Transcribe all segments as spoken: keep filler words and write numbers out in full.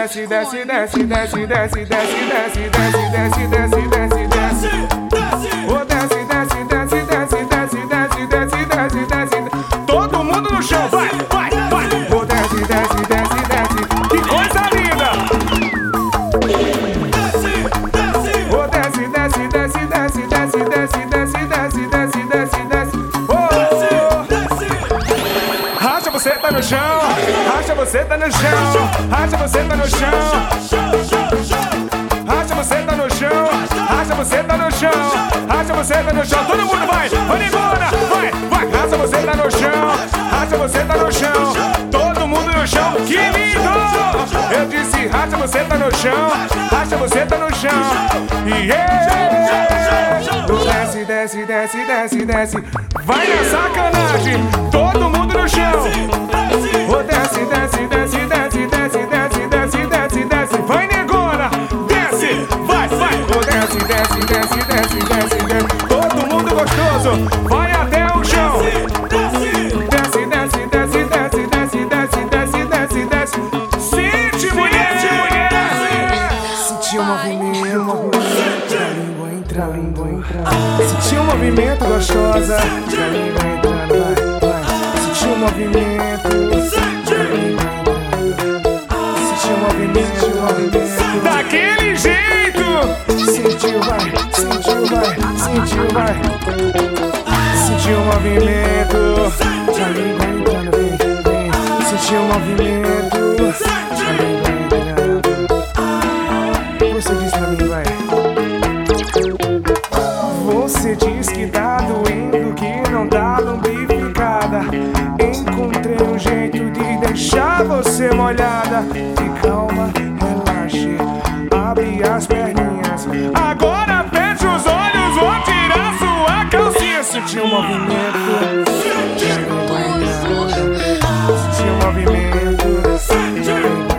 desce, desce, desce, desce, desce, desce, desce, desce, desce, desce, desce, desce. Oh, desce, desce, desce, desce, desce, desce, desce, desce, desce. Todo mundo no chão, vai, vai, vai. Oh, desce, desce, desce, desce. Que coisa linda. Oh, desce, desce, desce, desce, desce, desce, desce, desce, desce, desce, desce. Oh, racha você tá no chão, racha você tá no chão, racha você tá no chão. Racha você tá no chão, racha você tá no chão, racha você tá no chão. Todo mundo vai, vai embora, vai, vai. Racha você tá no chão, racha você tá no chão. Todo mundo no chão, que lindo! Eu disse racha você tá no chão, racha você tá no chão. E yeah! Desce, desce, desce, desce, desce. Vai na sacanagem, todo mundo no chão. Oh, desce, desce, desce, desce, desce, desce, desce, desce, desce. Vai negona, desce, vai, vai. Oh, desce, desce, desce, desce, desce, desce. Todo mundo gostoso, vai até o chão. Desce, desce, desce, desce, desce, desce, desce, desce, desce. Sente, mulher, senti o movimento, a língua entra, língua entra. Senti o movimento gostosa, a língua entrando, vai, vai. Senti o movimento, a língua entrando. Senti o movimento, o movimento. Daquele jeito. Sentiu, vai, sentiu, vai, sentiu, vai. Sentiu o movimento, a língua entrando, vem, vem. Sentiu o movimento, a língua entrando. Você diz pra mim, vai. Você diz que tá doendo, que não tá lubrificada. Encontrei um jeito de deixar você molhada. E calma, relaxe, abre as perninhas. Agora fecha os olhos, vou tirar sua calcinha. Sentiu o movimento, sentiu o movimento, sentiu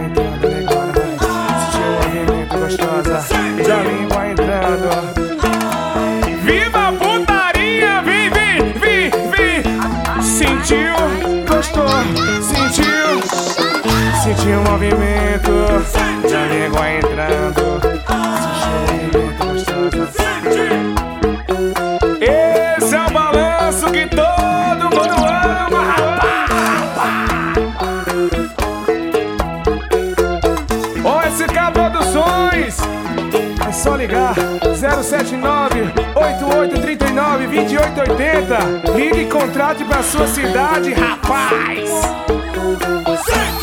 o movimento gostosa da língua entrando. Viva a putaria, vem, vem, vem, vem. Sentiu, gostou, sentiu, sentiu o movimento da língua entrando. Sentiu o movimento gostoso. Esse é o balanço que todo mundo ama. O S K Produções. É só ligar zero sete nove, oito oito três nove, dois oito oito zero. Ligue e contrate pra sua cidade, rapaz.